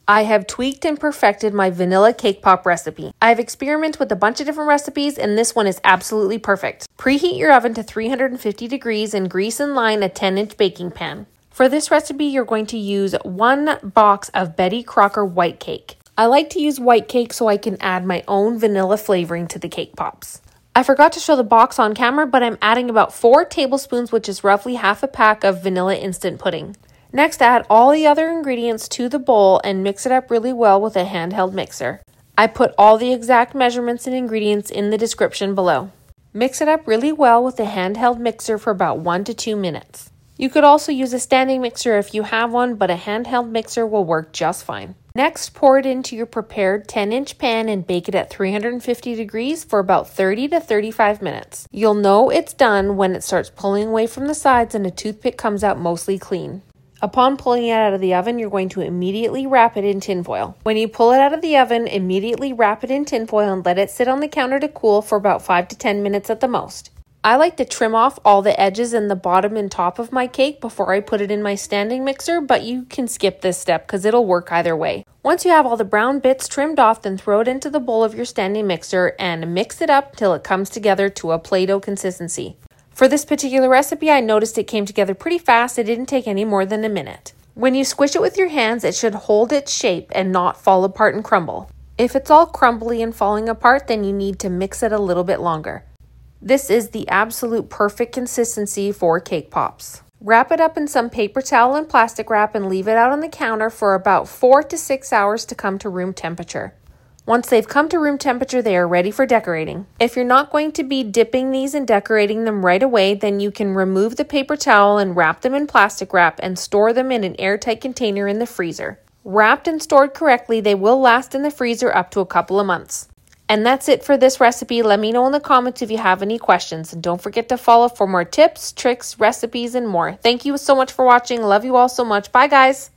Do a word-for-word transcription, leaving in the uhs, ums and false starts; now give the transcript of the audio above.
I have tweaked and perfected my vanilla cake pop recipe. I've experimented with a bunch of different recipes and this one is absolutely perfect. Preheat your oven to three hundred fifty degrees and grease and line a ten inch baking pan. For this recipe, you're going to use one box of Betty Crocker white cake. I like to use white cake so I can add my own vanilla flavoring to the cake pops. I forgot to show the box on camera, but I'm adding about four tablespoons, which is roughly half a pack of vanilla instant pudding. Next, add all the other ingredients to the bowl and mix it up really well with a handheld mixer. I put all the exact measurements and ingredients in the description below. Mix it up really well with a handheld mixer for about one to two minutes. You could also use a standing mixer if you have one, but a handheld mixer will work just fine. Next, pour it into your prepared ten inch pan and bake it at three hundred fifty degrees for about thirty to thirty-five minutes. You'll know it's done when it starts pulling away from the sides and a toothpick comes out mostly clean. Upon pulling it out of the oven, you're going to immediately wrap it in tinfoil. When you pull it out of the oven, immediately wrap it in tinfoil and let it sit on the counter to cool for about five to ten minutes at the most. I like to trim off all the edges and the bottom and top of my cake before I put it in my standing mixer, but you can skip this step because it'll work either way. Once you have all the brown bits trimmed off, then throw it into the bowl of your standing mixer and mix it up till it comes together to a Play-Doh consistency. For this particular recipe, I noticed it came together pretty fast. It didn't take any more than a minute. When you squish it with your hands, it should hold its shape and not fall apart and crumble. If it's all crumbly and falling apart, then you need to mix it a little bit longer. This is the absolute perfect consistency for cake pops. Wrap it up in some paper towel and plastic wrap and leave it out on the counter for about four to six hours to come to room temperature. Once they've come to room temperature, they are ready for decorating. If you're not going to be dipping these and decorating them right away, then you can remove the paper towel and wrap them in plastic wrap and store them in an airtight container in the freezer. Wrapped and stored correctly, they will last in the freezer up to a couple of months. And that's it for this recipe. Let me know in the comments if you have any questions. And don't forget to follow for more tips, tricks, recipes, and more. Thank you so much for watching. Love you all so much. Bye, guys.